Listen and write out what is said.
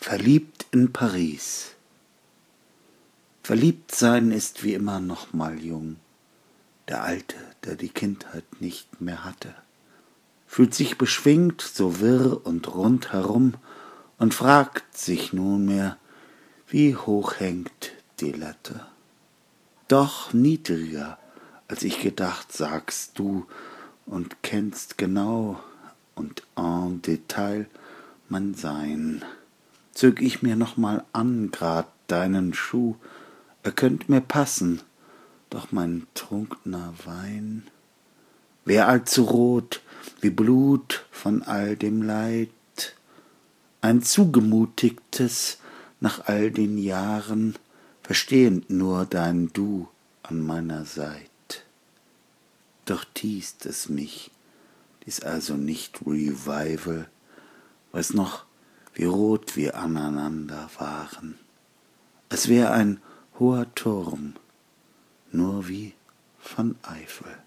Verliebt in Paris. Verliebt sein ist wie immer noch mal jung. Der Alte, der die Kindheit nicht mehr hatte, fühlt sich beschwingt, so wirr und rund herum und fragt sich nunmehr, wie hoch hängt die Latte. Doch niedriger, als ich gedacht, sagst du und kennst genau und en Detail mein Sein. Zög ich mir noch mal an, grad deinen Schuh, er könnt mir passen, doch mein trunkner Wein wär allzu rot wie Blut von all dem Leid, ein zugemutigtes nach all den Jahren, verstehend nur dein Du an meiner Seit. Doch tiest es mich, dies also nicht Revival, weiß noch, wie rot wir aneinander waren. Es wär ein hoher Turm, nur wie von Eifel.